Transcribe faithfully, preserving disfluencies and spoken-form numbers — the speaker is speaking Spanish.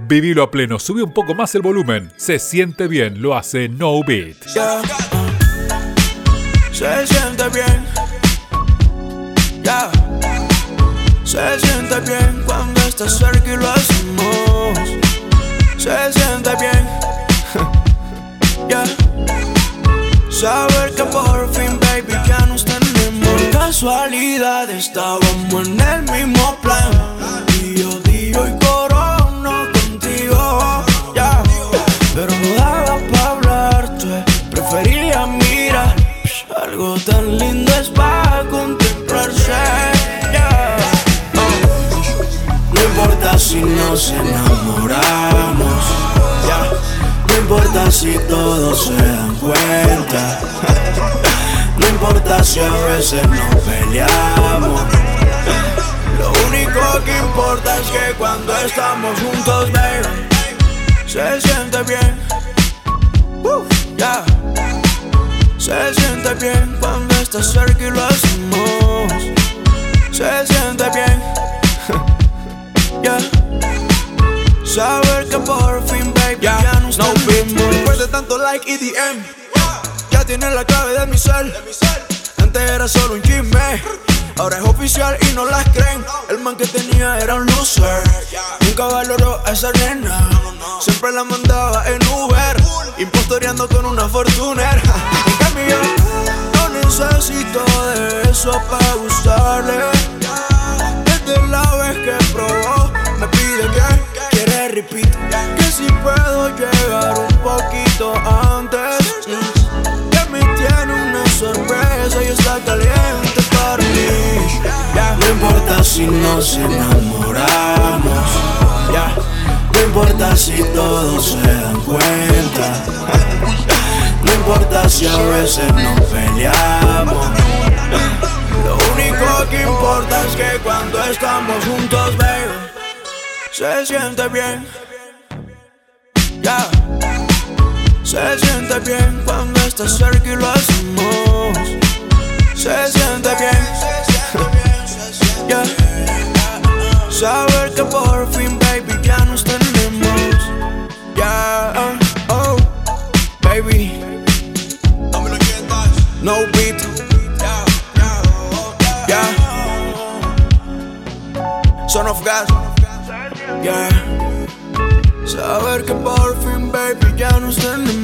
Vivilo a pleno, sube un poco más el volumen. Se siente bien, lo hace No Beat. Yeah. Se siente bien. Yeah. Se siente bien cuando estás cerca y lo hacemos. Se siente bien. Yeah. Saber que por fin, baby, ya nos tenemos. Por casualidad estábamos en el mismo plan. Dio, dio y corona contigo. Yeah. Pero no daba pa' hablarte, prefería mirar. Algo tan lindo es para contemplarse. Yeah. Oh. No importa si nos enamoramos. Yeah. No importa si todos se dan cuenta. No importa si a veces nos peleamos. Lo único que importa es que cuando estamos juntos, baby, se siente bien. Uh, yeah. Se siente bien cuando estás cerca y lo hacemos. Se siente bien. Yeah. Saber que por fin, baby, yeah, ya nos no vimos. Después de tanto like y D M, ya tienes la clave de mi cel. Antes era solo un chisme, ahora es oficial y no las creen. El man que tenía era un loser, nunca valoró a esa nena. Siempre la mandaba en Uber, impostoreando con una Fortuner. En cambio yo no necesito de eso para gustarle. Desde la vez que probó, me pide que quiere repeat, que si puedo llegar un poquito antes, que me tiene una sorpresa y está caliente para mí. Yeah. No importa si nos enamoramos, yeah. No importa si todos se dan cuenta. No importa si a veces nos peleamos. Lo único que importa es que cuando estamos juntos, baby, se siente bien. Yeah. Se siente bien cuando estás cerca y lo hacemos. Se siente bien. Yeah. Saber que por fin, baby, ya nos tenemos. Yeah. Oh, baby, No Beat. Yeah. Son of God. Yeah. Saber que por fin, baby, ya nos tenemos.